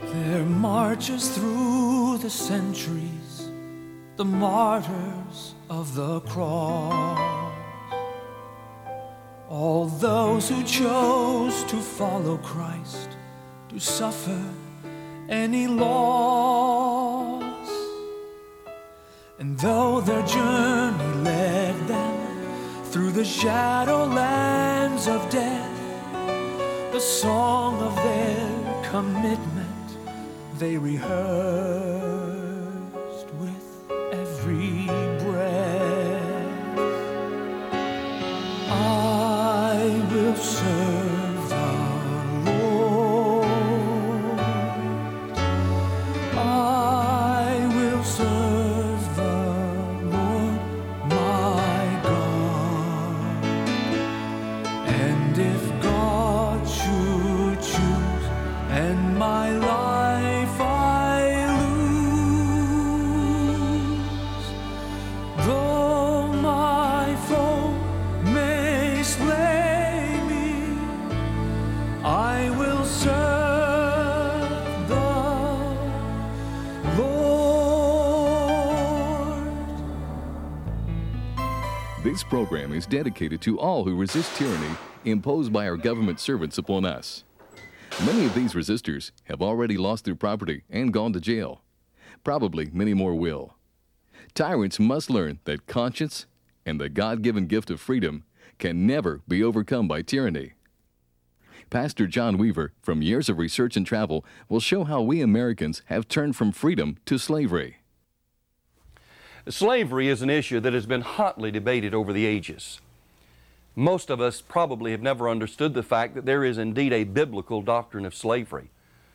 There marches through the centuries the martyrs of the cross, all those who chose to follow Christ, to suffer any loss. And though their journey led them through the shadow lands of death, the song of their commitment they rehearsed with every breath. I will serve the Lord. I will serve the Lord my God. And if God should choose and my life I lose, though my foe may slay me, I will serve the Lord. This program is dedicated to all who resist tyranny imposed by our government servants upon us. Many of these resistors have already lost their property and gone to jail. Probably many more will. Tyrants must learn that conscience and the God-given gift of freedom can never be overcome by tyranny. Pastor John Weaver, from years of research and travel, will show how we Americans have turned from freedom to slavery. Slavery is an issue that has been hotly debated over the ages. Most of us probably have never understood the fact that there is indeed a biblical doctrine of slavery.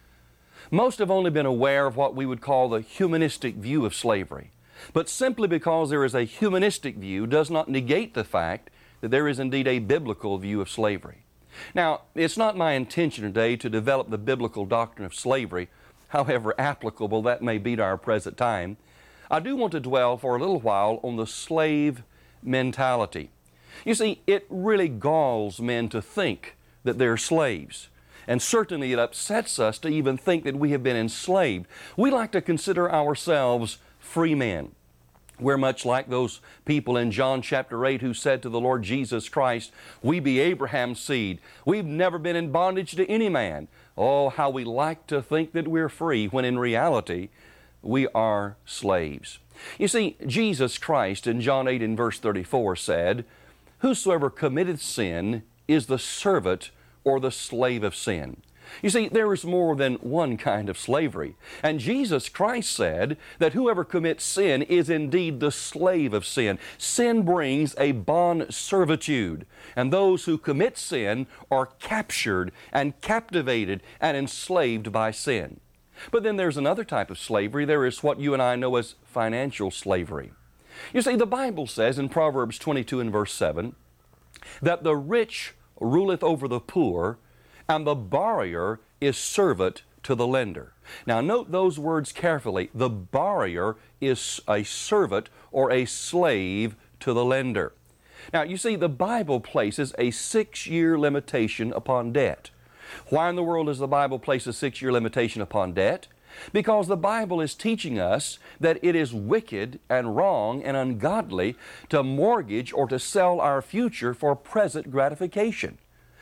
Most have only been aware of what we would call the humanistic view of slavery. But simply because there is a humanistic view does not negate the fact that there is indeed a biblical view of slavery. Now, it's not my intention today to develop the biblical doctrine of slavery, however applicable that may be to our present time. I do want to dwell for a little while on the slave mentality. You see, it really galls men to think that they're slaves. And certainly it upsets us to even think that we have been enslaved. We like to consider ourselves free men. We're much like those people in John chapter 8 who said to the Lord Jesus Christ, "We be Abraham's seed. We've never been in bondage to any man." Oh, how we like to think that we're free when in reality we are slaves. You see, Jesus Christ in John 8 and verse 34 said, "Whosoever committeth sin is the servant or the slave of sin." You see, there is more than one kind of slavery. And Jesus Christ said that whoever commits sin is indeed the slave of sin. Sin brings a bond servitude. And those who commit sin are captured and captivated and enslaved by sin. But then there's another type of slavery. There is what you and I know as financial slavery. You see, the Bible says in Proverbs 22 and verse 7 that the rich ruleth over the poor, and the borrower is servant to the lender. Now note those words carefully. The borrower is a servant or a slave to the lender. Now you see, the Bible places a 6-year limitation upon debt. Why in the world does the Bible place a 6-year limitation upon debt? Because the Bible is teaching us that it is wicked and wrong and ungodly to mortgage or to sell our future for present gratification.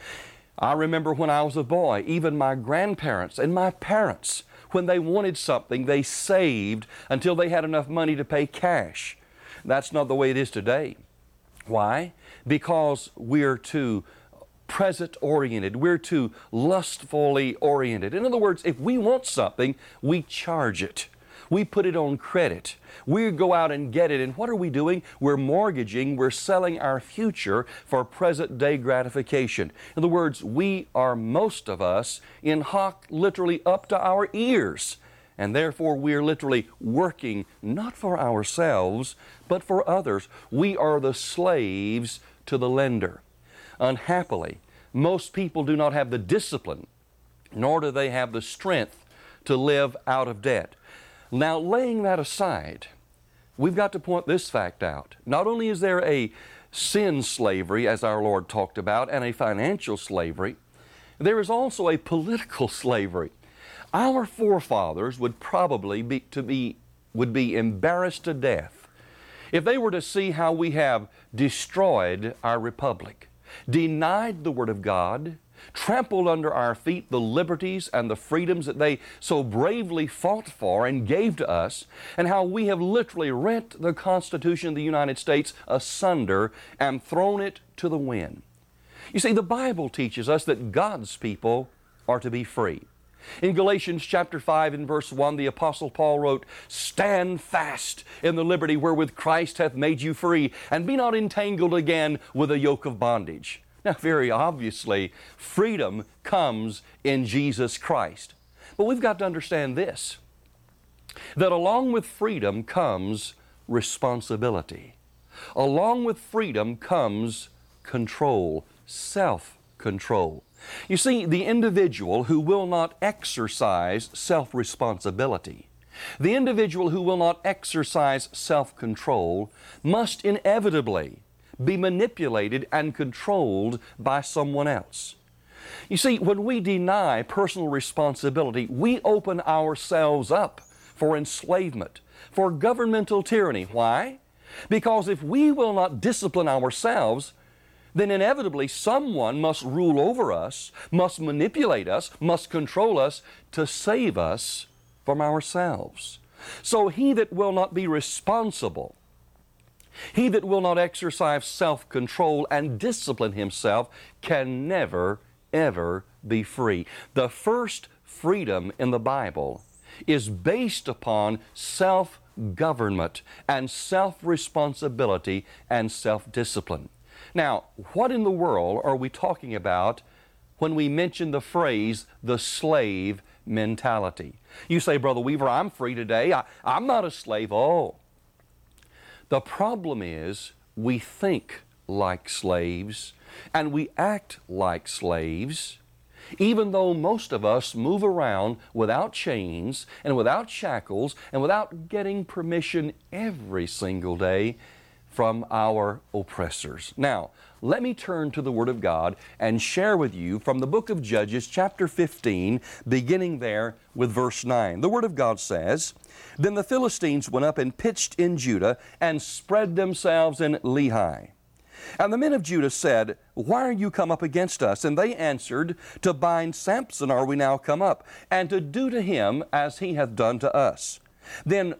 I remember when I was a boy, even my grandparents and my parents, when they wanted something, they saved until they had enough money to pay cash. That's not the way it is today. Why? Because we're too present-oriented. We're too lustfully oriented. In other words, if we want something, we charge it. We put it on credit. We go out and get it. And what are we doing? We're mortgaging. We're selling our future for present-day gratification. In other words, we are, most of us, in hock literally up to our ears. And therefore, we're literally working not for ourselves, but for others. We are the slaves to the lender. Unhappily, most people do not have the discipline, nor do they have the strength to live out of debt. Now, laying that aside, we've got to point this fact out. Not only is there a sin slavery, as our Lord talked about, and a financial slavery, there is also a political slavery. Our forefathers would probably be embarrassed to death if they were to see how we have destroyed our republic, denied the Word of God, trampled under our feet the liberties and the freedoms that they so bravely fought for and gave to us, and how we have literally rent the Constitution of the United States asunder and thrown it to the wind. You see, the Bible teaches us that God's people are to be free. In Galatians chapter 5 and verse 1, the Apostle Paul wrote, "Stand fast in the liberty wherewith Christ hath made you free, and be not entangled again with a yoke of bondage." Now, very obviously, freedom comes in Jesus Christ. But we've got to understand this, that along with freedom comes responsibility. Along with freedom comes control, self-control. You see, the individual who will not exercise self-responsibility, the individual who will not exercise self-control, must inevitably be manipulated and controlled by someone else. You see, when we deny personal responsibility, we open ourselves up for enslavement, for governmental tyranny. Why? Because if we will not discipline ourselves, then inevitably someone must rule over us, must manipulate us, must control us to save us from ourselves. So he that will not be responsible, he that will not exercise self-control and discipline himself can never, ever be free. The first freedom in the Bible is based upon self-government and self-responsibility and self-discipline. Now, what in the world are we talking about when we mention the phrase, the slave mentality? You say, Brother Weaver, I'm free today. I'm not a slave. Oh. The problem is we think like slaves and we act like slaves, even though most of us move around without chains and without shackles and without getting permission every single day from our oppressors. Now, let me turn to the Word of God and share with you from the book of Judges, chapter 15, beginning there with verse 9. The Word of God says, "Then the Philistines went up and pitched in Judah and spread themselves in Lehi. And the men of Judah said, Why are you come up against us? And they answered, To bind Samson are we now come up, and to do to him as he hath done to us. Then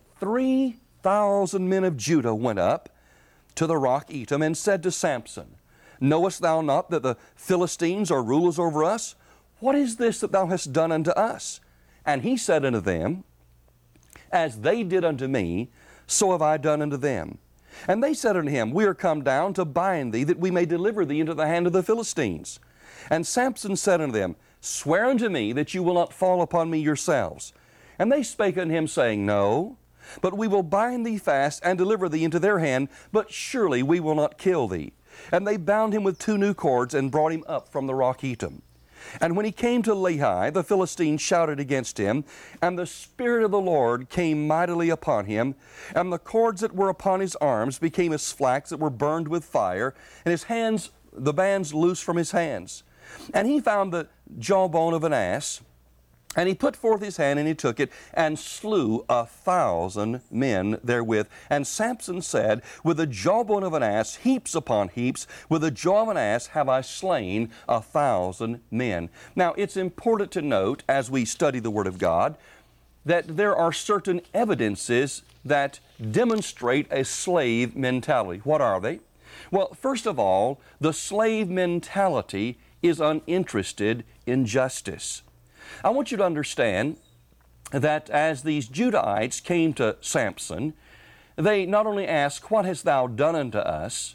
3,000 men of Judah went up to the rock Etam, and said to Samson, Knowest thou not that the Philistines are rulers over us? What is this that thou hast done unto us? And he said unto them, As they did unto me, so have I done unto them. And they said unto him, We are come down to bind thee, that we may deliver thee into the hand of the Philistines. And Samson said unto them, Swear unto me that you will not fall upon me yourselves. And they spake unto him, saying, No, but we will bind thee fast and deliver thee into their hand, but surely we will not kill thee. And they bound him with 2 new cords and brought him up from the rock Etam. And when he came to Lehi, the Philistines shouted against him, and the Spirit of the Lord came mightily upon him, and the cords that were upon his arms became as flax that were burned with fire, and his hands, the bands loose from his hands. And he found the jawbone of an ass, and he put forth his hand, and he took it, and slew 1,000 men therewith. And Samson said, With the jawbone of an ass, heaps upon heaps, with the jaw of an ass have I slain 1,000 men. Now, it's important to note, as we study the Word of God, that there are certain evidences that demonstrate a slave mentality. What are they? Well, first of all, the slave mentality is uninterested in justice. I want you to understand that as these Judahites came to Samson, they not only asked, What hast thou done unto us?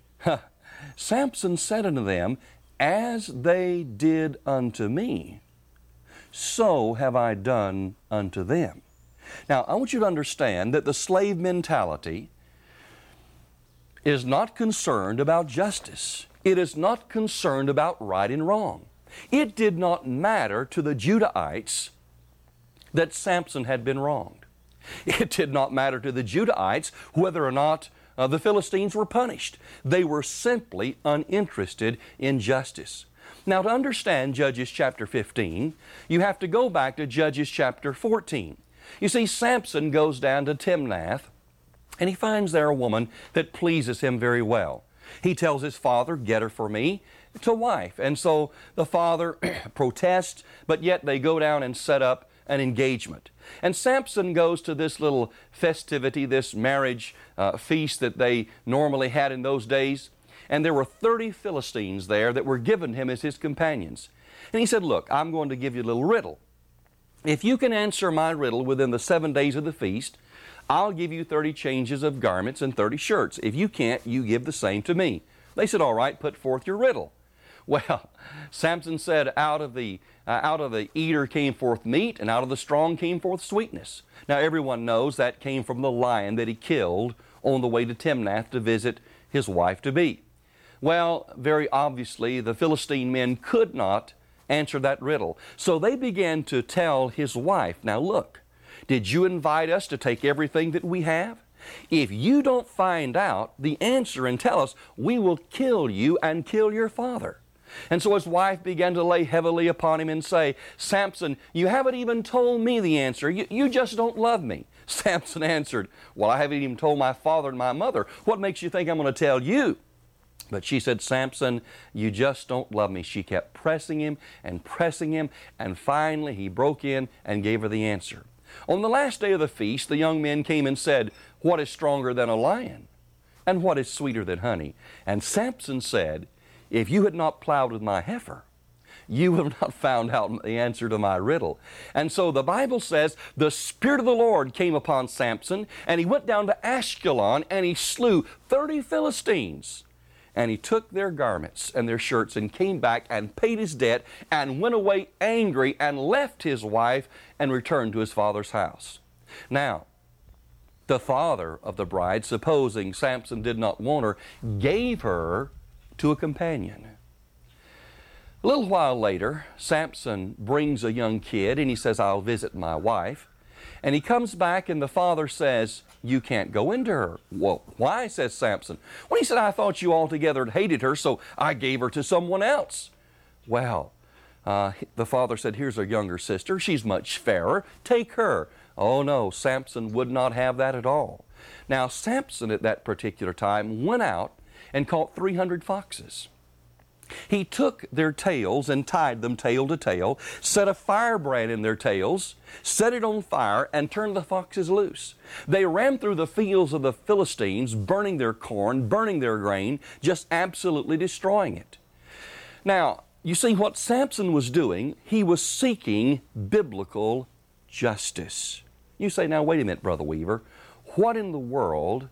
Samson said unto them, As they did unto me, so have I done unto them. Now, I want you to understand that the slave mentality is not concerned about justice. It is not concerned about right and wrong. It did not matter to the Judahites that Samson had been wronged. It did not matter to the Judahites whether or not the Philistines were punished. They were simply uninterested in justice. Now, to understand Judges chapter 15, you have to go back to Judges chapter 14. You see, Samson goes down to Timnath, and he finds there a woman that pleases him very well. He tells his father, "Get her for me to wife." And so the father protests, but yet they go down and set up an engagement. And Samson goes to this little festivity, this marriage feast that they normally had in those days. And there were 30 Philistines there that were given him as his companions. And he said, "Look, I'm going to give you a little riddle. If you can answer my riddle within the 7 days of the feast, I'll give you 30 changes of garments and 30 shirts. If you can't, you give the same to me." They said, "All right, put forth your riddle." Well, Samson said, out of the eater came forth meat, and out of the strong came forth sweetness. Now everyone knows that came from the lion that he killed on the way to Timnath to visit his wife-to-be. Well, very obviously, the Philistine men could not answer that riddle. So they began to tell his wife, "Now look, did you invite us to take everything that we have? If you don't find out the answer and tell us, we will kill you and kill your father." And so his wife began to lay heavily upon him and say, "Samson, you haven't even told me the answer. You just don't love me." Samson answered, "Well, I haven't even told my father and my mother. What makes you think I'm going to tell you?" But she said, "Samson, you just don't love me." She kept pressing him, and finally he broke in and gave her the answer. On the last day of the feast, the young men came and said, "What is stronger than a lion? And what is sweeter than honey?" And Samson said, "If you had not plowed with my heifer, you would have not found out the answer to my riddle." And so the Bible says the Spirit of the Lord came upon Samson, and he went down to Ashkelon, and he slew 30 Philistines. And he took their garments and their shirts and came back and paid his debt and went away angry and left his wife and returned to his father's house. Now, the father of the bride, supposing Samson did not want her, gave her to a companion. A little while later, Samson brings a young kid and he says, "I'll visit my wife." And he comes back and the father says, "You can't go into her." "Well, why?" says Samson. "Well," he said, "I thought you altogether hated her, so I gave her to someone else." Well, the father said, "Here's a younger sister. She's much fairer. Take her." Oh no, Samson would not have that at all. Now, Samson at that particular time went out and caught 300 foxes. He took their tails and tied them tail to tail, set a firebrand in their tails, set it on fire, and turned the foxes loose. They ran through the fields of the Philistines, burning their corn, burning their grain, just absolutely destroying it. Now, you see what Samson was doing, he was seeking biblical justice. You say, "Now wait a minute, Brother Weaver, what in the world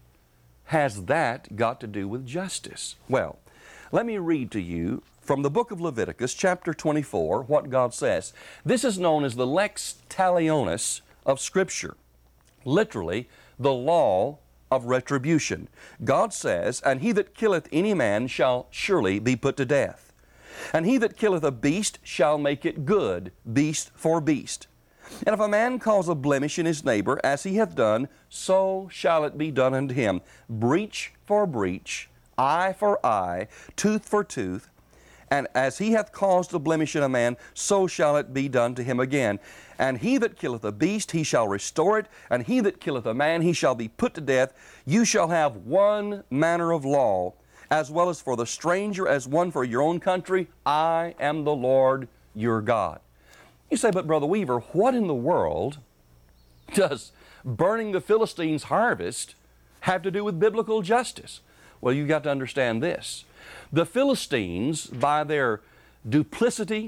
has that got to do with justice?" Well, let me read to you from the book of Leviticus, chapter 24, what God says. This is known as the lex talionis of Scripture, literally the law of retribution. God says, "And he that killeth any man shall surely be put to death. And he that killeth a beast shall make it good, beast for beast. And if a man cause a blemish in his neighbor, as he hath done, so shall it be done unto him. Breach for breach, eye for eye, tooth for tooth. And as he hath caused a blemish in a man, so shall it be done to him again. And he that killeth a beast, he shall restore it. And he that killeth a man, he shall be put to death. You shall have one manner of law, as well as for the stranger, as one for your own country. I am the Lord your God." You say, "But Brother Weaver, what in the world does burning the Philistines' harvest have to do with biblical justice?" Well, you've got to understand this. The Philistines, by their duplicity,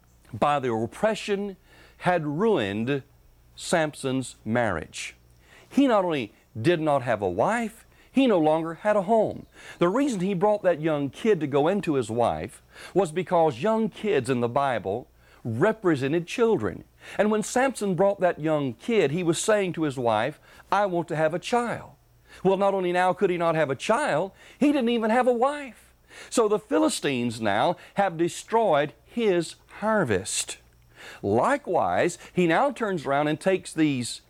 by their oppression, had ruined Samson's marriage. He not only did not have a wife, he no longer had a home. The reason he brought that young kid to go into his wife was because young kids in the Bible represented children. And when Samson brought that young kid, he was saying to his wife, "I want to have a child." Well, not only now could he not have a child, he didn't even have a wife. So the Philistines now have destroyed his harvest. Likewise, he now turns around and takes these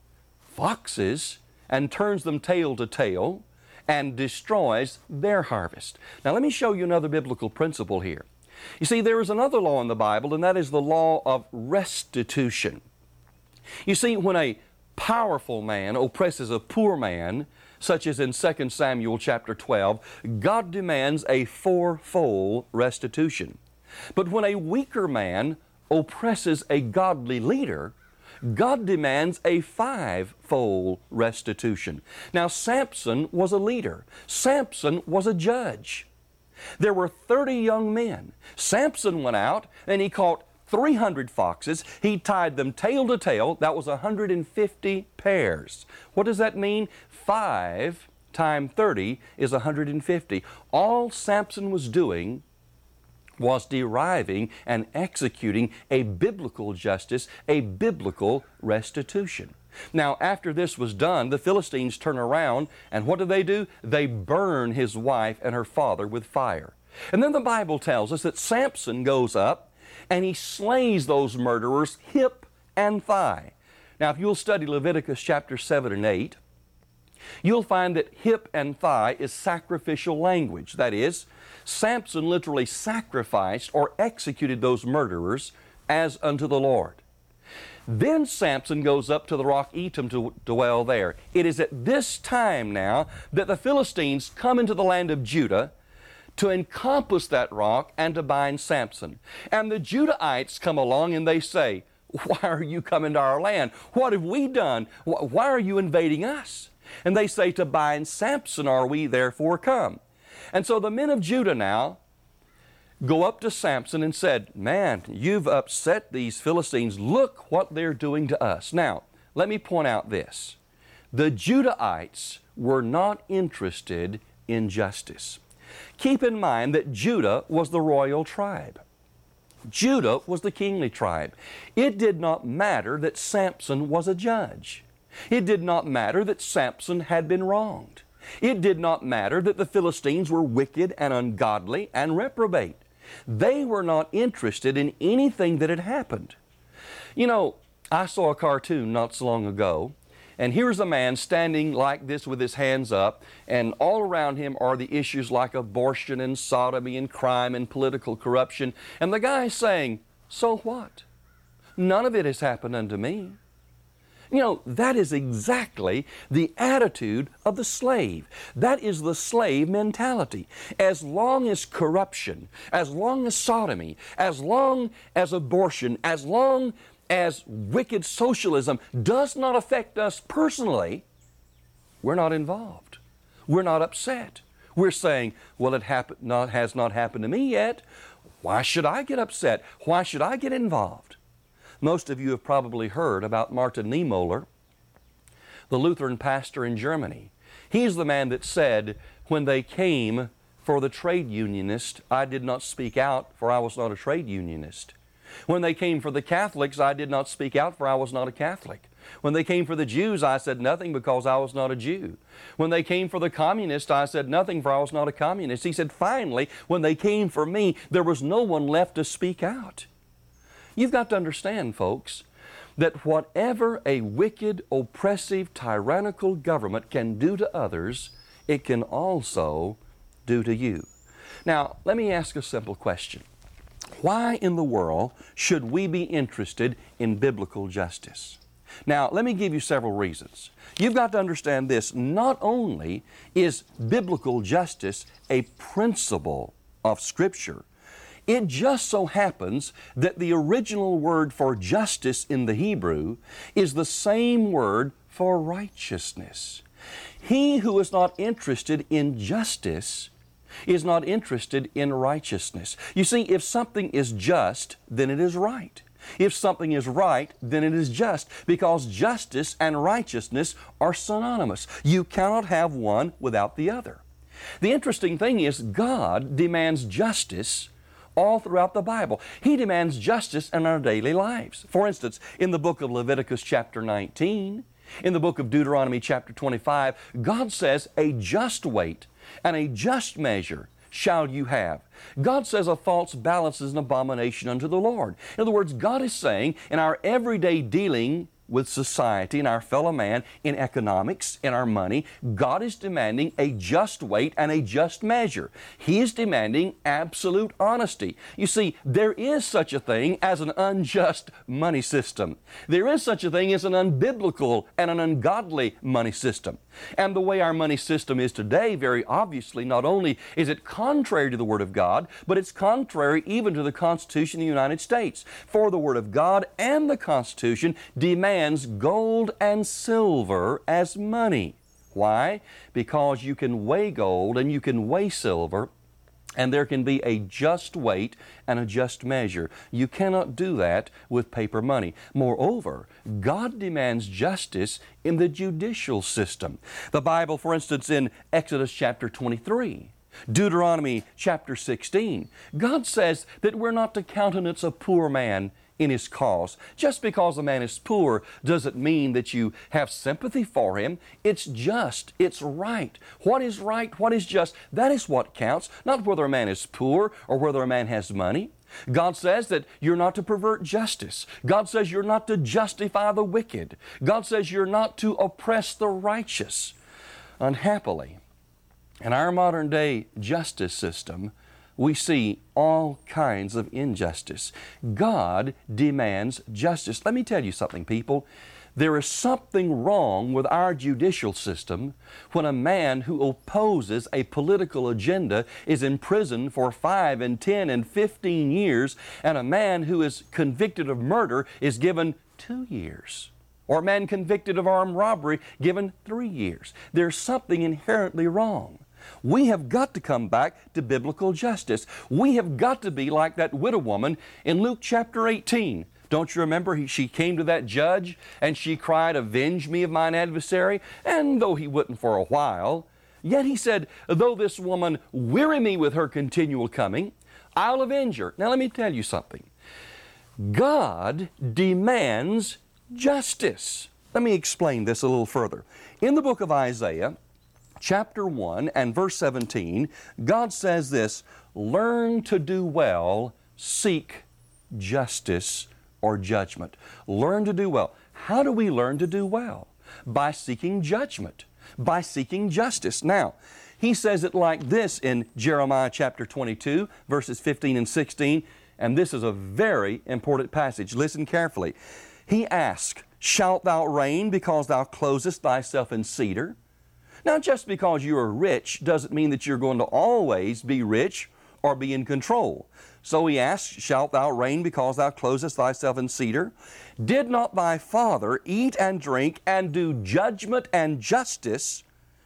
foxes and turns them tail to tail and destroys their harvest. Now let me show you another biblical principle here. You see, there is another law in the Bible, and that is the law of restitution. You see, when a powerful man oppresses a poor man, such as in 2 Samuel chapter 12, God demands a fourfold restitution. But when a weaker man oppresses a godly leader, God demands a fivefold restitution. Now, Samson was a leader. Samson was a judge. There were 30 young men. Samson went out and he caught 300 foxes. He tied them tail to tail. That was 150 pairs. What does that mean? 5 times 30 is 150. All Samson was doing was deriving and executing a biblical justice, a biblical restitution. Now, after this was done, the Philistines turn around, and what do? They burn his wife and her father with fire. And then the Bible tells us that Samson goes up and he slays those murderers hip and thigh. Now, if you'll study Leviticus chapter 7 and 8, you'll find that hip and thigh is sacrificial language. That is, Samson literally sacrificed or executed those murderers as unto the Lord. Then Samson goes up to the rock Etam to dwell there. It is at this time now that the Philistines come into the land of Judah to encompass that rock and to bind Samson. And the Judahites come along and they say, "Why are you coming to our land? What have we done? Why are you invading us?" And they say, "To bind Samson are we therefore come." And so the men of Judah now go up to Samson and said, "Man, you've upset these Philistines. Look what they're doing to us." Now, let me point out this. The Judahites were not interested in justice. Keep in mind that Judah was the royal tribe. Judah was the kingly tribe. It did not matter that Samson was a judge. It did not matter that Samson had been wronged. It did not matter that the Philistines were wicked and ungodly and reprobate. They were not interested in anything that had happened. You know, I saw a cartoon not so long ago, and here's a man standing like this with his hands up, and all around him are the issues like abortion and sodomy and crime and political corruption. And the guy's saying, "So what? None of it has happened unto me." You know, that is exactly the attitude of the slave. That is the slave mentality. As long as corruption, as long as sodomy, as long as abortion, as long as wicked socialism does not affect us personally, we're not involved. We're not upset. We're saying, "Well, it has not happened to me yet. Why should I get upset? Why should I get involved?" Most of you have probably heard about Martin Niemöller, the Lutheran pastor in Germany. He's the man that said, "When they came for the trade unionist, I did not speak out, for I was not a trade unionist. When they came for the Catholics, I did not speak out, for I was not a Catholic. When they came for the Jews, I said nothing because I was not a Jew. When they came for the communists, I said nothing, for I was not a communist." He said, finally, when they came for me, there was no one left to speak out. You've got to understand, folks, that whatever a wicked, oppressive, tyrannical government can do to others, it can also do to you. Now, let me ask a simple question. Why in the world should we be interested in biblical justice? Now, let me give you several reasons. You've got to understand this. Not only is biblical justice a principle of Scripture, it just so happens that the original word for justice in the Hebrew is the same word for righteousness. He who is not interested in justice is not interested in righteousness. You see, if something is just, then it is right. If something is right, then it is just, because justice and righteousness are synonymous. You cannot have one without the other. The interesting thing is God demands justice all throughout the Bible. He demands justice in our daily lives. For instance, in the book of Leviticus chapter 19, in the book of Deuteronomy chapter 25, God says, "A just weight and a just measure shall you have." God says a false balance is an abomination unto the Lord. In other words, God is saying in our everyday dealing with society and our fellow man in economics, in our money. God is demanding a just weight and a just measure. He is demanding absolute honesty. You see, there is such a thing as an unjust money system. There is such a thing as an unbiblical and an ungodly money system. And the way our money system is today, very obviously, not only is it contrary to the Word of God, but it's contrary even to the Constitution of the United States. For the Word of God and the Constitution demands gold and silver as money. Why? Because you can weigh gold and you can weigh silver, and there can be a just weight and a just measure. You cannot do that with paper money. Moreover, God demands justice in the judicial system. The Bible, for instance, in Exodus chapter 23, Deuteronomy chapter 16, God says that we're not to countenance a poor man in his cause. Just because a man is poor doesn't mean that you have sympathy for him. It's just. It's right. What is right, what is just, that is what counts, not whether a man is poor or whether a man has money. God says that you're not to pervert justice. God says you're not to justify the wicked. God says you're not to oppress the righteous. Unhappily, in our modern day justice system, we see all kinds of injustice. God demands justice. Let me tell you something, people. There is something wrong with our judicial system when a man who opposes a political agenda is imprisoned for 5 and 10 and 15 years, and a man who is convicted of murder is given 2 years. Or a man convicted of armed robbery given 3 years. There's something inherently wrong. We have got to come back to biblical justice. We have got to be like that widow woman in Luke chapter 18. Don't you remember? She came to that judge and she cried, "Avenge me of mine adversary." And though he wouldn't for a while, yet he said, "Though this woman weary me with her continual coming, I'll avenge her." Now let me tell you something. God demands justice. Let me explain this a little further. In the book of Isaiah, chapter 1 and verse 17, God says this, "Learn to do well, seek justice or judgment." Learn to do well. How do we learn to do well? By seeking judgment, by seeking justice. Now, he says it like this in Jeremiah chapter 22, verses 15 and 16, and this is a very important passage. Listen carefully. He asks, "Shalt thou reign because thou closest thyself in cedar?" Now, just because you are rich doesn't mean that you're going to always be rich or be in control. So he asks, "Shalt thou reign because thou closest thyself in cedar? Did not thy father eat and drink and do judgment and justice,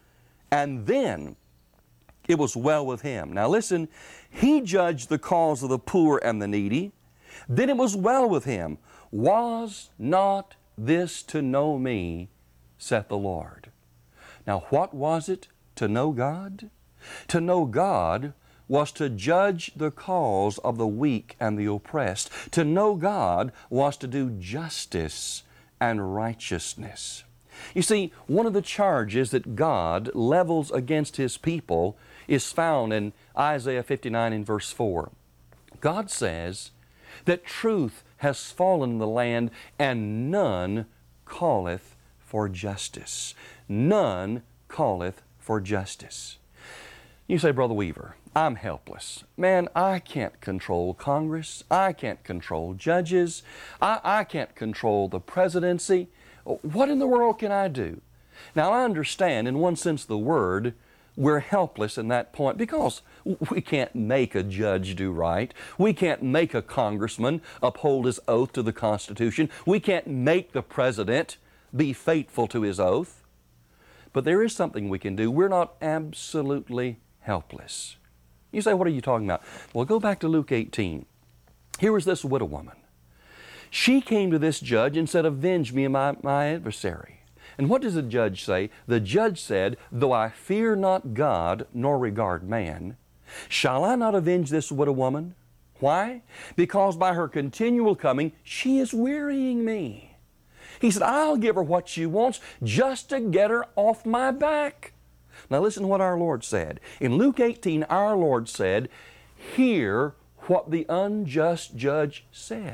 and then it was well with him?" Now listen, he judged the cause of the poor and the needy. Then it was well with him. Was not this to know me, saith the Lord? Now, what was it to know God? To know God was to judge the cause of the weak and the oppressed. To know God was to do justice and righteousness. You see, one of the charges that God levels against His people is found in Isaiah 59 and verse 4. God says that truth has fallen in the land, and none calleth for justice. None calleth for justice. You say, "Brother Weaver, I'm helpless. Man, I can't control Congress. I can't control judges. I can't control the presidency. What in the world can I do?" Now, I understand, in one sense of the word, we're helpless in that point because we can't make a judge do right. We can't make a congressman uphold his oath to the Constitution. We can't make the president be faithful to his oath. But there is something we can do. We're not absolutely helpless. You say, "What are you talking about?" Well, go back to Luke 18. Here was this widow woman. She came to this judge and said, "Avenge me of my adversary." And what does the judge say? The judge said, "Though I fear not God nor regard man, shall I not avenge this widow woman? Why? Because by her continual coming she is wearying me." He said, "I'll give her what she wants just to get her off my back." Now listen to what our Lord said. In Luke 18, our Lord said, "Hear what the unjust judge said."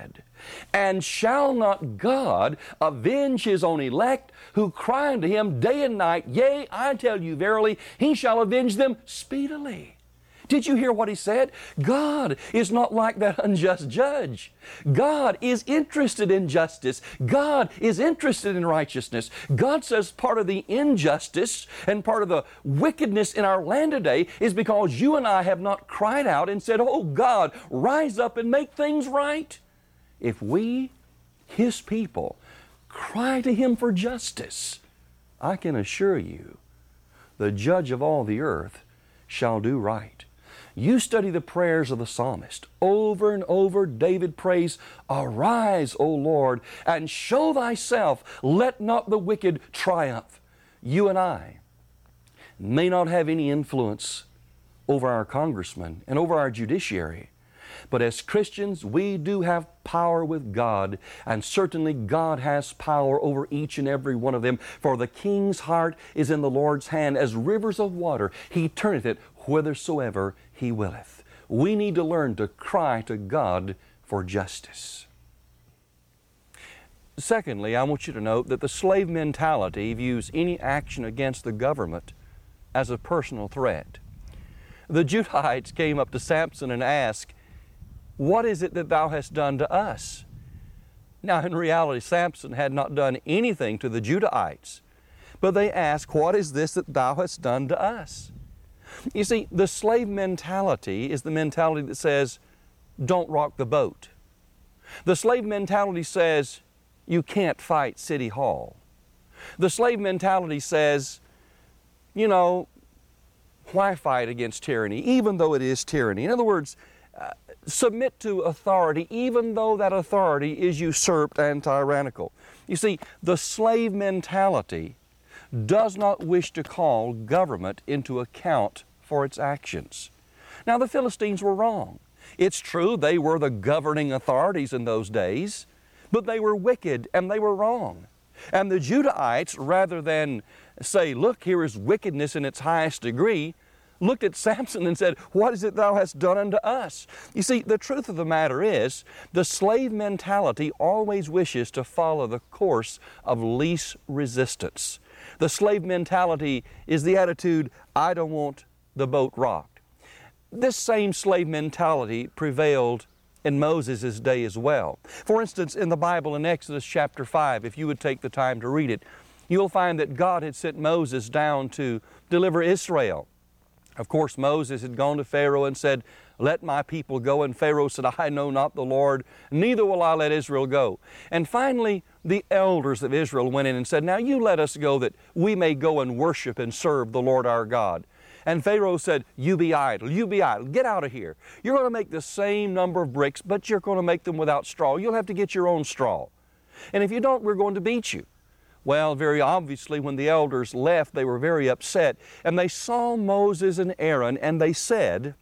And shall not God avenge His own elect, who cry unto Him day and night? Yea, I tell you verily, He shall avenge them speedily. Did you hear what he said? God is not like that unjust judge. God is interested in justice. God is interested in righteousness. God says part of the injustice and part of the wickedness in our land today is because you and I have not cried out and said, "Oh God, rise up and make things right." If we, His people, cry to Him for justice, I can assure you, the judge of all the earth shall do right. You study the prayers of the psalmist. Over and over, David prays, "Arise, O Lord, and show Thyself. Let not the wicked triumph." You and I may not have any influence over our congressmen and over our judiciary, but as Christians, we do have power with God, and certainly God has power over each and every one of them. For the king's heart is in the Lord's hand, as rivers of water. He turneth it whithersoever He willeth. We need to learn to cry to God for justice. Secondly, I want you to note that the slave mentality views any action against the government as a personal threat. The Judahites came up to Samson and asked, "What is it that thou hast done to us?" Now, in reality, Samson had not done anything to the Judahites, but they asked, "What is this that thou hast done to us?" You see, the slave mentality is the mentality that says, "Don't rock the boat." The slave mentality says, "You can't fight City Hall." The slave mentality says, why fight against tyranny, even though it is tyranny? In other words, submit to authority, even though that authority is usurped and tyrannical. You see, the slave mentality does not wish to call government into account for its actions. Now, the Philistines were wrong. It's true they were the governing authorities in those days, but they were wicked and they were wrong. And the Judahites, rather than say, "Look, here is wickedness in its highest degree," looked at Samson and said, "What is it thou hast done unto us?" You see, the truth of the matter is, the slave mentality always wishes to follow the course of least resistance. The slave mentality is the attitude, "I don't want the boat rocked." This same slave mentality prevailed in Moses' day as well. For instance, in the Bible in Exodus chapter 5, if you would take the time to read it, you'll find that God had sent Moses down to deliver Israel. Of course, Moses had gone to Pharaoh and said, "Let my people go." And Pharaoh said, "I know not the Lord, neither will I let Israel go." And finally, the elders of Israel went in and said, "Now you let us go that we may go and worship and serve the Lord our God." And Pharaoh said, "You be idle, get out of here. You're going to make the same number of bricks, but you're going to make them without straw. You'll have to get your own straw. And if you don't, we're going to beat you." Well, very obviously, when the elders left, they were very upset, and they saw Moses and Aaron, and they said,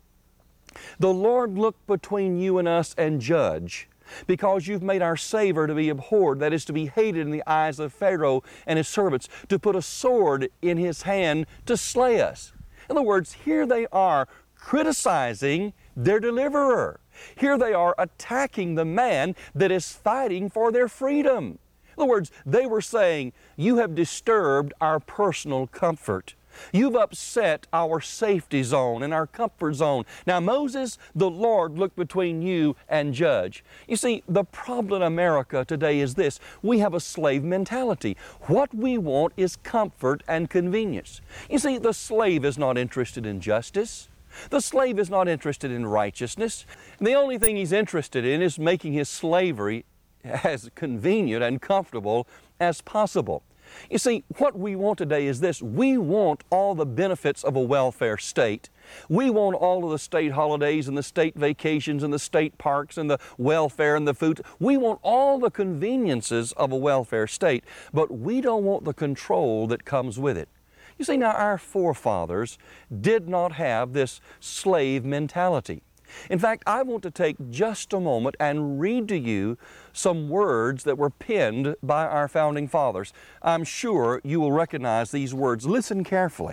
"The Lord look between you and us and judge, because you've made our savor to be abhorred, that is, to be hated in the eyes of Pharaoh and his servants, to put a sword in his hand to slay us." In other words, here they are criticizing their deliverer. Here they are attacking the man that is fighting for their freedom. In other words, they were saying, "You have disturbed our personal comfort. You've upset our safety zone and our comfort zone. Now, Moses, the Lord look between you and judge." You see, the problem in America today is this. We have a slave mentality. What we want is comfort and convenience. You see, the slave is not interested in justice. The slave is not interested in righteousness. The only thing he's interested in is making his slavery as convenient and comfortable as possible. You see, what we want today is this. We want all the benefits of a welfare state. We want all of the state holidays and the state vacations and the state parks and the welfare and the food. We want all the conveniences of a welfare state, but we don't want the control that comes with it. You see, now our forefathers did not have this slave mentality. In fact, I want to take just a moment and read to you some words that were penned by our founding fathers. I'm sure you will recognize these words. Listen carefully.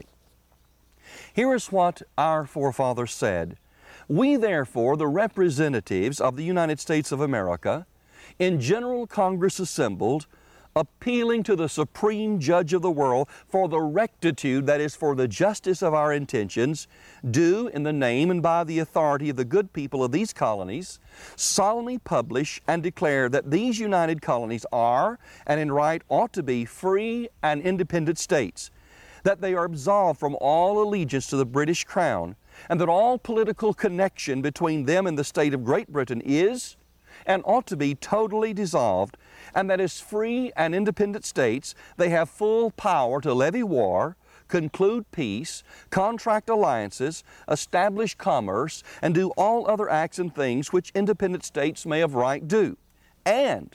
Here is what our forefathers said. "We, therefore, the representatives of the United States of America, in General Congress assembled, appealing to the supreme judge of the world for the rectitude, that is, for the justice of our intentions, do, in the name and by the authority of the good people of these colonies, solemnly publish and declare that these united colonies are, and in right ought to be, free and independent states, that they are absolved from all allegiance to the British Crown, and that all political connection between them and the state of Great Britain is and ought to be totally dissolved, and that as free and independent states they have full power to levy war, conclude peace, contract alliances, establish commerce, and do all other acts and things which independent states may of right do. And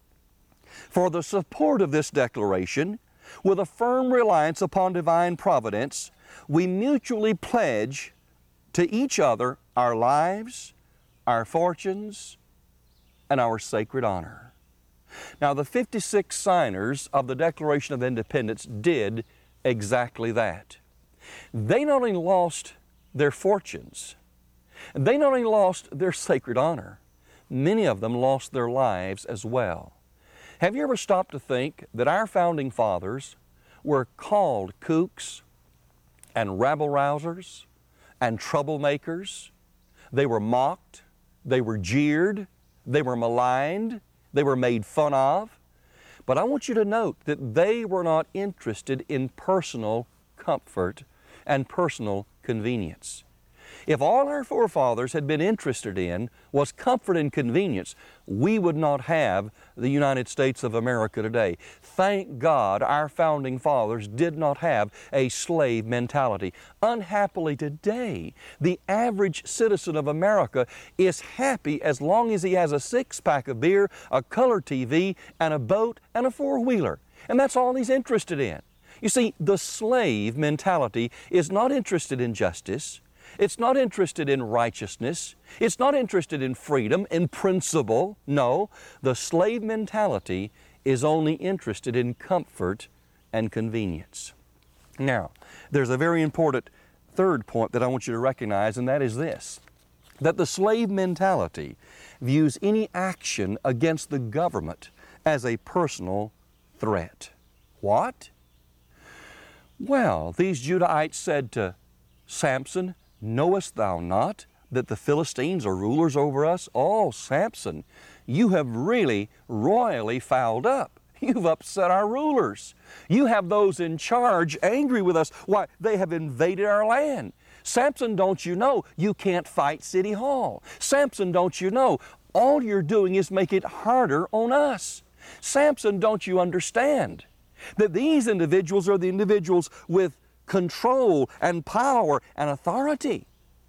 for the support of this declaration, with a firm reliance upon divine providence, we mutually pledge to each other our lives, our fortunes, and our sacred honor. Now, the 56 signers of the Declaration of Independence did exactly that. They not only lost their fortunes, they not only lost their sacred honor, many of them lost their lives as well. Have you ever stopped to think that our founding fathers were called kooks and rabble-rousers and troublemakers? They were mocked, they were jeered, they were maligned, they were made fun of. But I want you to note that they were not interested in personal comfort and personal convenience. If all our forefathers had been interested in was comfort and convenience, we would not have the United States of America today. Thank God our founding fathers did not have a slave mentality. Unhappily today, the average citizen of America is happy as long as he has a six-pack of beer, a color TV, and a boat, and a four-wheeler. And that's all he's interested in. You see, the slave mentality is not interested in justice. It's not interested in righteousness. It's not interested in freedom, in principle. No, the slave mentality is only interested in comfort and convenience. Now, there's a very important third point that I want you to recognize, and that is this, that the slave mentality views any action against the government as a personal threat. What? Well, these Judahites said to Samson, "Knowest thou not that the Philistines are rulers over us?" Oh, Samson, you have really royally fouled up. You've upset our rulers. You have those in charge angry with us. Why, they have invaded our land. Samson, don't you know you can't fight City Hall? Samson, don't you know all you're doing is make it harder on us? Samson, don't you understand that these individuals are the individuals with control and power and authority?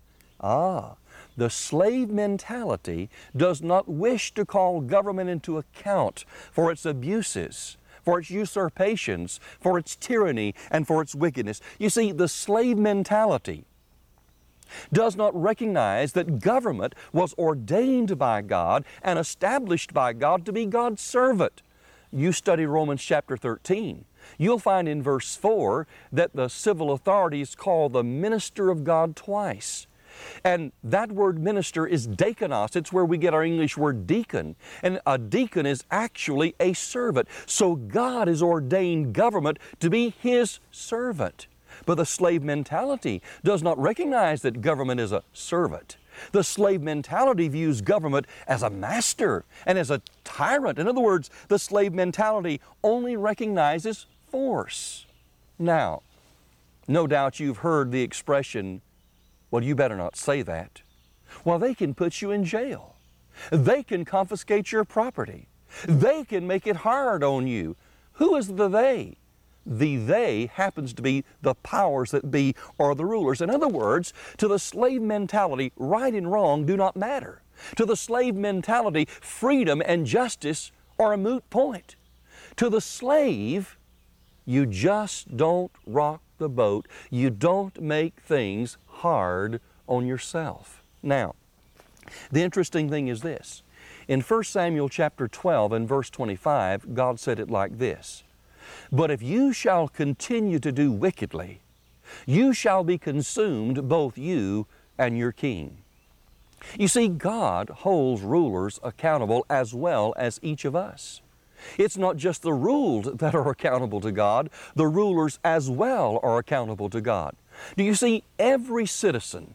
The slave mentality does not wish to call government into account for its abuses, for its usurpations, for its tyranny, and for its wickedness. You see, the slave mentality does not recognize that government was ordained by God and established by God to be God's servant. You study Romans chapter 13. You'll find in verse 4 that the civil authority is called the minister of God twice. And that word minister is diakonos. It's where we get our English word deacon. And a deacon is actually a servant. So God has ordained government to be His servant. But the slave mentality does not recognize that government is a servant. The slave mentality views government as a master and as a tyrant. In other words, the slave mentality only recognizes force. Now, no doubt you've heard the expression, "Well, you better not say that." Well, they can put you in jail. They can confiscate your property. They can make it hard on you. Who is the they? The they happens to be the powers that be or the rulers. In other words, to the slave mentality, right and wrong do not matter. To the slave mentality, freedom and justice are a moot point. To the slave, you just don't rock the boat. You don't make things hard on yourself. Now, the interesting thing is this. In 1 Samuel chapter 12 and verse 25, God said it like this, "But if you shall continue to do wickedly, you shall be consumed, both you and your king." You see, God holds rulers accountable as well as each of us. It's not just the ruled that are accountable to God, the rulers as well are accountable to God. Do you see, every citizen,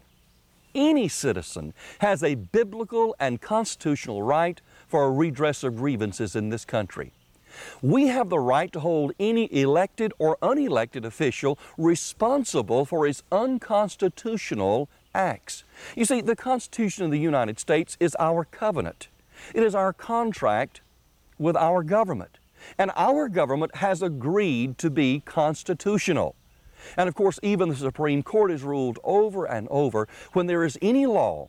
any citizen, has a biblical and constitutional right for a redress of grievances in this country. We have the right to hold any elected or unelected official responsible for his unconstitutional acts. You see, the Constitution of the United States is our covenant. It is our contract with our government. And our government has agreed to be constitutional. And of course, even the Supreme Court has ruled over and over, when there is any law,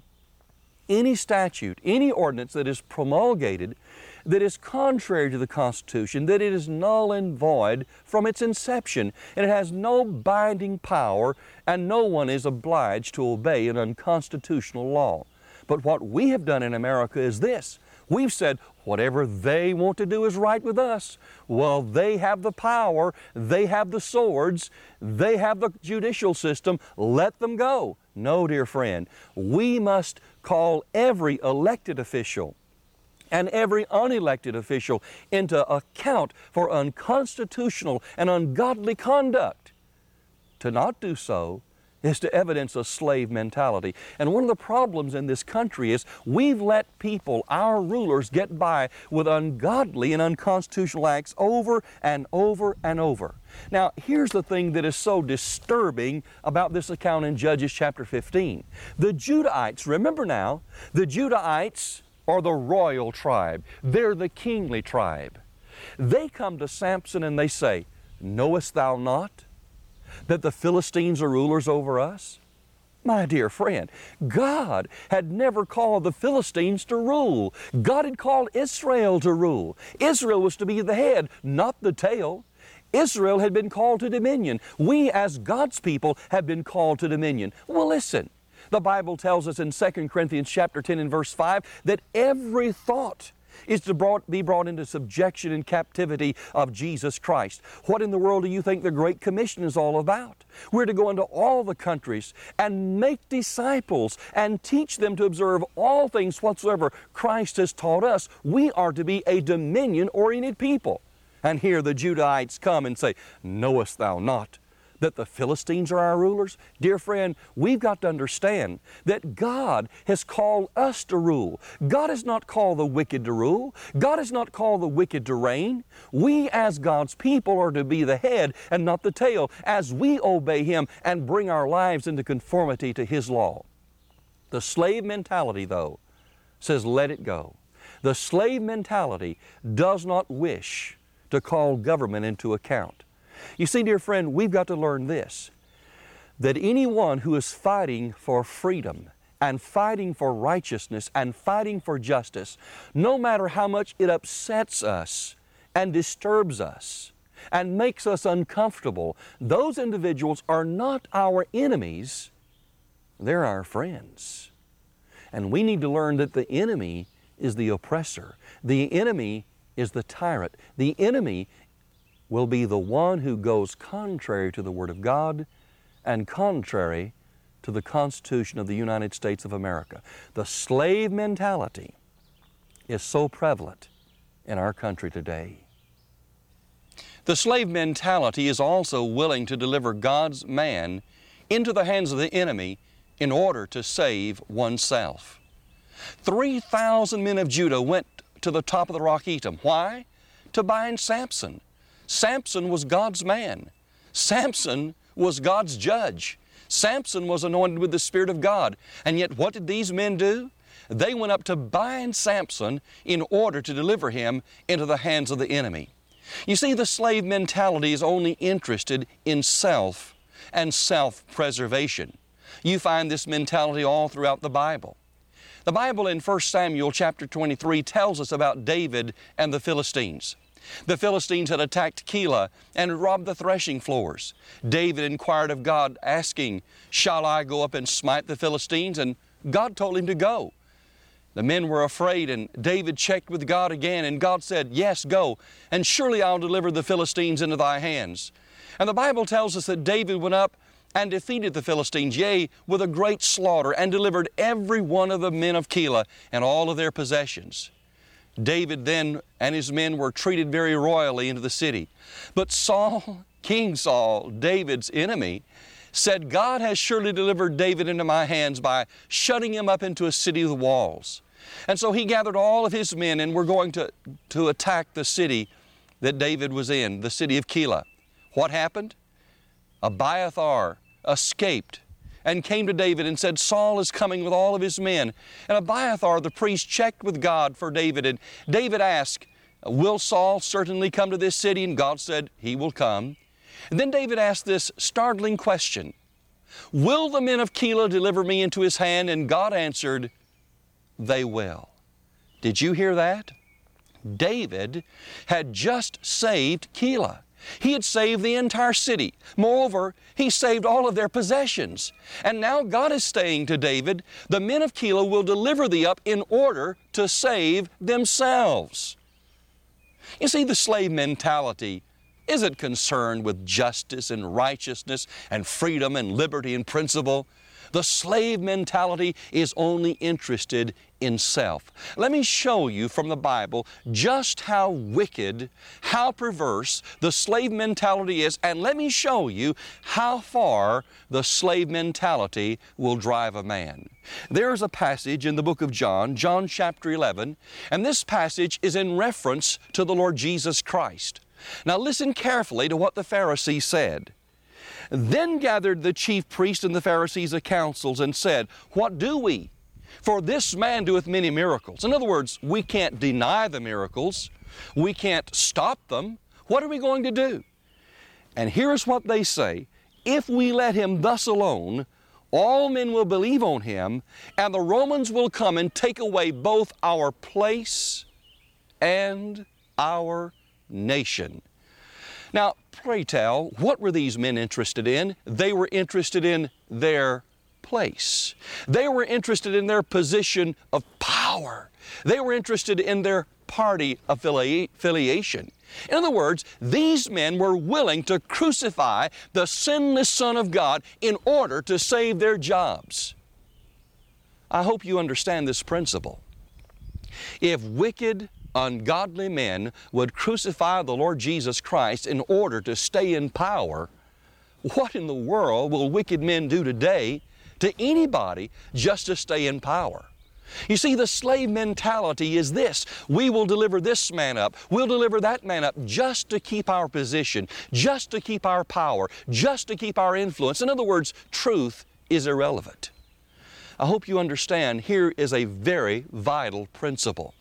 any statute, any ordinance that is promulgated that is contrary to the Constitution, that it is null and void from its inception, and it has no binding power, and no one is obliged to obey an unconstitutional law. But what we have done in America is this. We've said, whatever they want to do is right with us. Well, they have the power, they have the swords, they have the judicial system, let them go. No, dear friend, we must call every elected official and every unelected official into account for unconstitutional and ungodly conduct. To not do so is to evidence a slave mentality. And one of the problems in this country is we've let people, our rulers, get by with ungodly and unconstitutional acts over and over and over. Now, here's the thing that is so disturbing about this account in Judges chapter 15. The Judahites, remember now, the Judahites are the royal tribe. They're the kingly tribe. They come to Samson and they say, "Knowest thou not that the Philistines are rulers over us?" My dear friend, God had never called the Philistines to rule. God had called Israel to rule. Israel was to be the head, not the tail. Israel had been called to dominion. We as God's people have been called to dominion. Well, listen. The Bible tells us in 2 Corinthians chapter 10 and verse 5 that every thought is to be brought into subjection and captivity of Jesus Christ. What in the world do you think the Great Commission is all about? We're to go into all the countries and make disciples and teach them to observe all things whatsoever Christ has taught us. We are to be a dominion-oriented people. And here the Judahites come and say, "Knowest thou not that the Philistines are our rulers?" Dear friend, we've got to understand that God has called us to rule. God has not called the wicked to rule. God has not called the wicked to reign. We as God's people are to be the head and not the tail as we obey Him and bring our lives into conformity to His law. The slave mentality, though, says let it go. The slave mentality does not wish to call government into account. You see, dear friend, we've got to learn this, that anyone who is fighting for freedom and fighting for righteousness and fighting for justice, no matter how much it upsets us and disturbs us and makes us uncomfortable, those individuals are not our enemies, they're our friends. And we need to learn that the enemy is the oppressor. The enemy is the tyrant. The enemy will be the one who goes contrary to the Word of God and contrary to the Constitution of the United States of America. The slave mentality is so prevalent in our country today. The slave mentality is also willing to deliver God's man into the hands of the enemy in order to save oneself. 3,000 men of Judah went to the top of the rock Etam. Why? To bind Samson. Samson was God's man. Samson was God's judge. Samson was anointed with the Spirit of God. And yet what did these men do? They went up to bind Samson in order to deliver him into the hands of the enemy. You see, the slave mentality is only interested in self and self-preservation. You find this mentality all throughout the Bible. The Bible in 1 Samuel chapter 23 tells us about David and the Philistines. The Philistines had attacked Keilah and robbed the threshing floors. David inquired of God, asking, "Shall I go up and smite the Philistines?" And God told him to go. The men were afraid, and David checked with God again, and God said, "Yes, go, and surely I'll deliver the Philistines into thy hands." And the Bible tells us that David went up and defeated the Philistines, yea, with a great slaughter, and delivered every one of the men of Keilah and all of their possessions. David then and his men were treated very royally into the city. But Saul, King Saul, David's enemy, said, God has surely delivered David into my hands by shutting him up into a city with walls. And so he gathered all of his men and were going to attack the city that David was in, the city of Keilah. What happened? Abiathar escaped and came to David and said, Saul is coming with all of his men. And Abiathar, the priest, checked with God for David. And David asked, will Saul certainly come to this city? And God said, he will come. And then David asked this startling question, will the men of Keilah deliver me into his hand? And God answered, they will. Did you hear that? David had just saved Keilah. He had saved the entire city. Moreover, he saved all of their possessions. And now God is saying to David, the men of Keilah will deliver thee up in order to save themselves. You see, the slave mentality isn't concerned with justice and righteousness and freedom and liberty and principle. The slave mentality is only interested in self. Let me show you from the Bible just how wicked, how perverse the slave mentality is, and let me show you how far the slave mentality will drive a man. There's a passage in the book of John, John chapter 11, and this passage is in reference to the Lord Jesus Christ. Now listen carefully to what the Pharisees said. Then gathered the chief priests and the Pharisees of councils and said, what do we? For this man doeth many miracles. In other words, we can't deny the miracles. We can't stop them. What are we going to do? And here's what they say. If we let him thus alone, all men will believe on him, and the Romans will come and take away both our place and our nation. Now, pray tell, what were these men interested in? They were interested in their place. They were interested in their position of power. They were interested in their party affiliation. In other words, these men were willing to crucify the sinless Son of God in order to save their jobs. I hope you understand this principle. If wicked, ungodly men would crucify the Lord Jesus Christ in order to stay in power, what in the world will wicked men do today to anybody just to stay in power? You see, the slave mentality is this. We will deliver this man up. We'll deliver that man up just to keep our position, just to keep our power, just to keep our influence. In other words, truth is irrelevant. I hope you understand here is a very vital principle.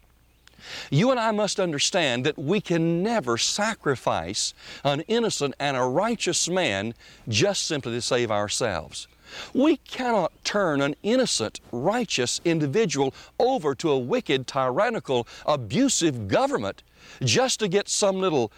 You and I must understand that we can never sacrifice an innocent and a righteous man just simply to save ourselves. We cannot turn an innocent, righteous individual over to a wicked, tyrannical, abusive government just to get some little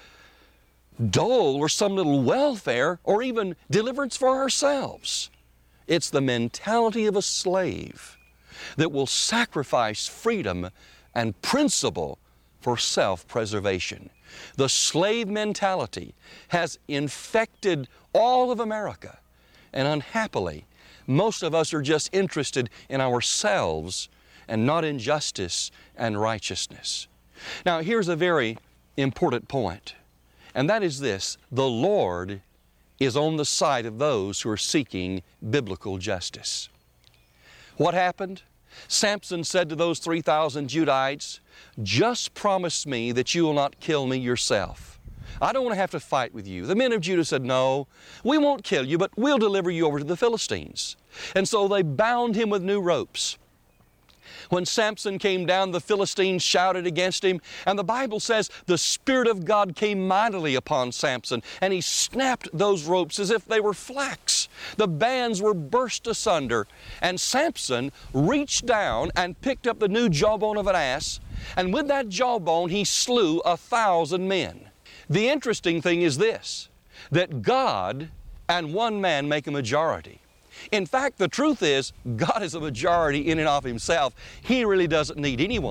dole or some little welfare or even deliverance for ourselves. It's the mentality of a slave that will sacrifice freedom and principle for self-preservation. The slave mentality has infected all of America, and unhappily, most of us are just interested in ourselves and not in justice and righteousness. Now, here's a very important point, and that is this: the Lord is on the side of those who are seeking biblical justice. What happened? Samson said to those 3,000 Judahites, just promise me that you will not kill me yourself. I don't want to have to fight with you. The men of Judah said, no, we won't kill you, but we'll deliver you over to the Philistines. And so they bound him with new ropes. When Samson came down, the Philistines shouted against him, and the Bible says the Spirit of God came mightily upon Samson, and he snapped those ropes as if they were flax. The bands were burst asunder, and Samson reached down and picked up the new jawbone of an ass, and with that jawbone he slew 1,000 men. The interesting thing is this, that God and one man make a majority. In fact, the truth is, God is a majority in and of Himself. He really doesn't need anyone.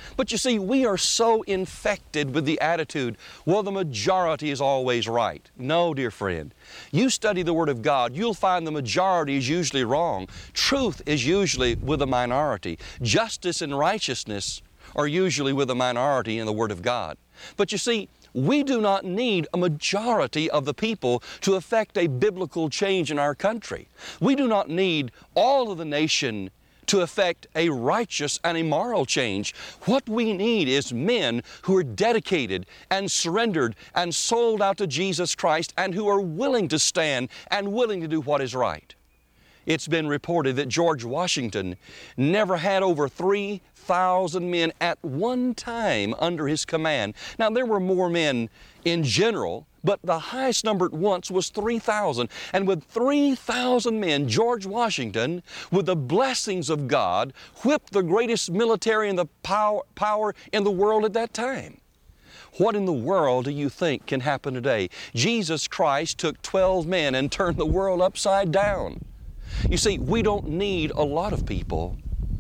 But you see, we are so infected with the attitude, well, the majority is always right. No, dear friend. You study the Word of God, you'll find the majority is usually wrong. Truth is usually with a minority. Justice and righteousness are usually with a minority in the Word of God. But you see, we do not need a majority of the people to effect a biblical change in our country. We do not need all of the nation to effect a righteous and a moral change. What we need is men who are dedicated and surrendered and sold out to Jesus Christ and who are willing to stand and willing to do what is right. It's been reported that George Washington never had over 3,000 men at one time under his command. Now, there were more men in general, but the highest number at once was 3,000. And with 3,000 men, George Washington, with the blessings of God, whipped the greatest military and the power in the world at that time. What in the world do you think can happen today? Jesus Christ took 12 men and turned the world upside down. You see, we don't need a lot of people.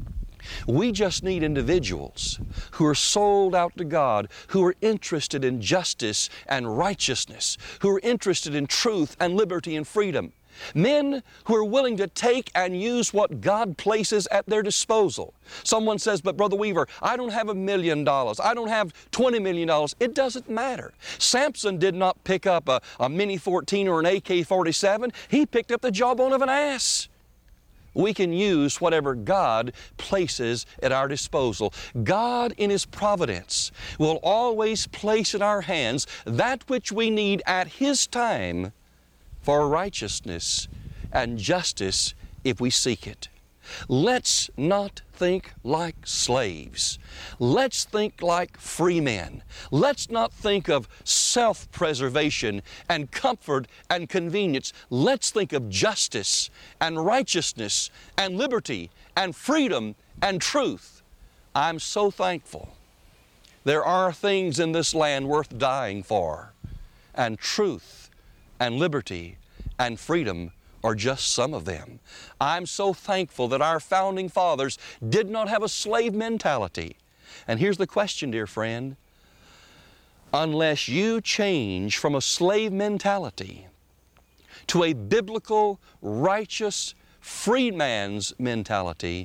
We just need individuals who are sold out to God, who are interested in justice and righteousness, who are interested in truth and liberty and freedom. Men who are willing to take and use what God places at their disposal. Someone says, but Brother Weaver, I don't have $1 million. I don't have $20 million. It doesn't matter. Samson did not pick up a Mini 14 or an AK-47. He picked up the jawbone of an ass. We can use whatever God places at our disposal. God in His providence will always place in our hands that which we need at His time for righteousness and justice if we seek it. Let's not think like slaves. Let's think like free men. Let's not think of self-preservation and comfort and convenience. Let's think of justice and righteousness and liberty and freedom and truth. I'm so thankful. There are things in this land worth dying for, and truth and liberty and freedom are just some of them. I'm so thankful that our founding fathers did not have a slave mentality. And here's the question, dear friend. Unless you change from a slave mentality to a biblical, righteous, freeman's mentality,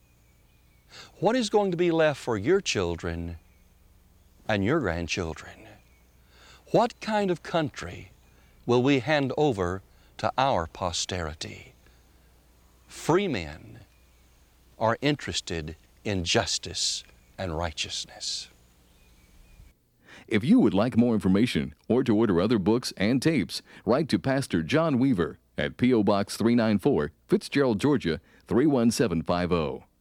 what is going to be left for your children and your grandchildren? What kind of country will we hand over to our posterity? Free men are interested in justice and righteousness. If you would like more information or to order other books and tapes, write to Pastor John Weaver at P.O. Box 394, Fitzgerald, Georgia 31750.